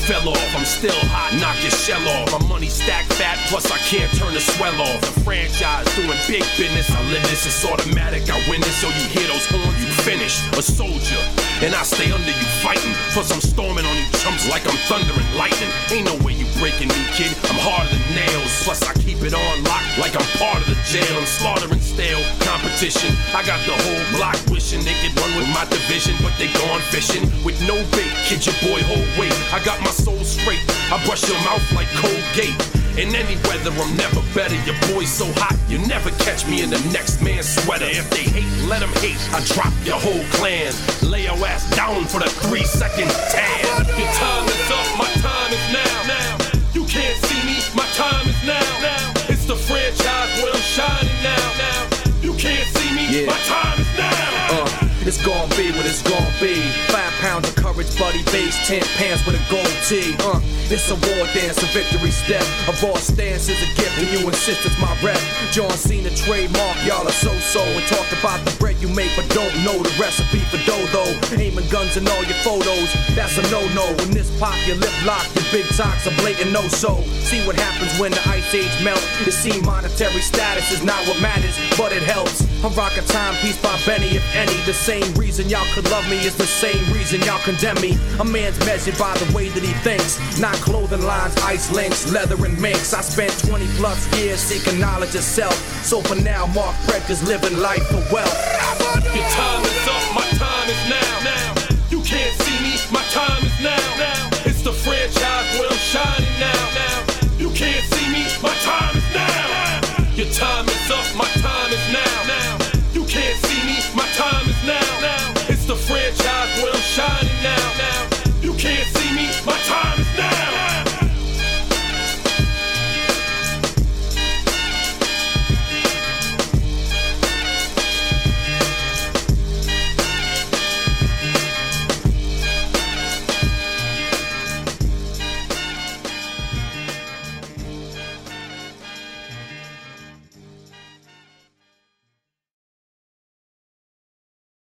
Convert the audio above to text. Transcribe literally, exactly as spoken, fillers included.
fell off. I'm still hot, knock your shell off. My money stacked fat, plus I can't turn the swell off. The franchise doing big business, I live this, it's automatic. I win this, so you hear those horns, you finished. A soldier, and I stay under you fighting. Plus I'm storming on you chumps like I'm thunder and lightning. Ain't no way you breaking me, kid, I'm harder than nails. Plus I keep it on lock like I'm part of the jail. I'm slaughtering stale competition. I got the whole block wishing they could run with my division, but they gone fishing with no bait. Kid your boy hold weight. I got my soul straight. I brush your mouth like Colgate. In any weather, I'm never better. Your boy's so hot, you never catch me in the next man's sweater. If they hate, let them hate. I drop your whole clan. Lay your ass down for the three second tan. Your time is up, my time is now. Now you can't see me, my time is now. Now it's the franchise where I'm shining now. Now you can't see me, yeah. My time is now. Uh. It's gon' be what it's gon' be. Five pounds of courage, buddy base, ten pants with a gold tee. Uh, it's a war dance, a victory step. A raw stance is a gift, and you insist it's my rep. John Cena trademark, y'all are so-so. And talk about the bread you make, but don't know the recipe for dough. Aiming guns in all your photos, that's a no-no. When this pop, your lip lock, your big talks are blatant no-so. See what happens when the ice age melt. It seems monetary status is not what matters, but it helps. I'm rocking Timepiece by Benny, if any. The same reason y'all could love me is the same reason y'all condemn me. A man's measured by the way that he thinks, not clothing lines, ice links, leather and minks. I spent twenty plus years seeking knowledge of self. So for now, Mark Breck is living life for wealth. Your time is